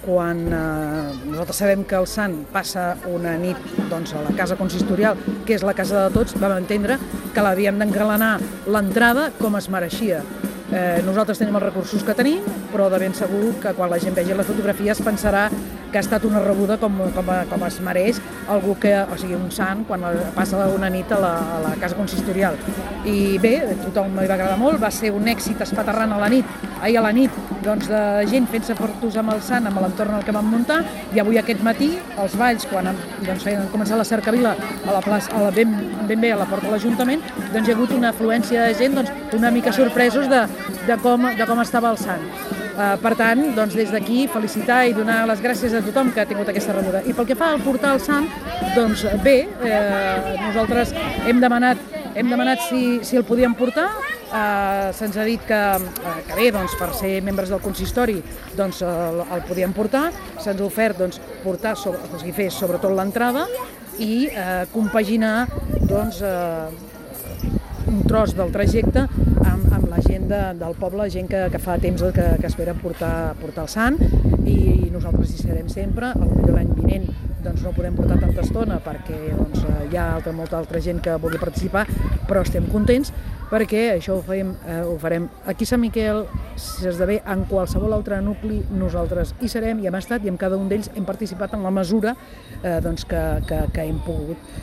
quan nosaltres sabem que el sant passa una nit doncs, a la casa consistorial, que és la casa de tots, vam entendre que l'havíem d'engalanar l'entrada com es mereixia. Nosaltres tenim els recursos que tenim, però de ben segur que quan la gent vegi les fotografies pensarà que ha estat una rebuda com es mereix algú que, o sigui, un sant quan passa una nit a la casa consistorial. I bé, a tothom li va agradar molt, va ser un èxit espaterrant a la nit, doncs de gent fent-se fotos amb el sant, amb l'entorn al que vam muntar, i avui aquest matí, els balls, quan feien començar la cercavila a la plaça, ben bé a la porta de l'Ajuntament, doncs hi ha hagut una afluència de gent una mica sorpresos de com estava el sant. Per tant, doncs des d'aquí felicitar i donar les gràcies a tothom que ha tingut aquesta rebuda. I pel que fa al portar el sant, doncs bé, nosaltres hem demanat si el podíem portar. Se'ns ha dit que bé, doncs, per ser membres del consistori doncs, el podíem portar. Se'ns ha ofert doncs, portar, fer sobretot l'entrada i compaginar doncs, un tros del trajecte amb la gent del poble, gent que fa temps que espera portar el sant, i nosaltres hi serem sempre. Potser l'any vinent doncs, no podem portar tanta estona perquè doncs, hi ha molta altra gent que vulgui participar, però estem contents perquè això ho farem aquí a Sant Miquel. Si esdevé en qualsevol altre nucli, nosaltres hi serem, hi hem estat i en cada un d'ells hem participat en la mesura doncs, que hem pogut.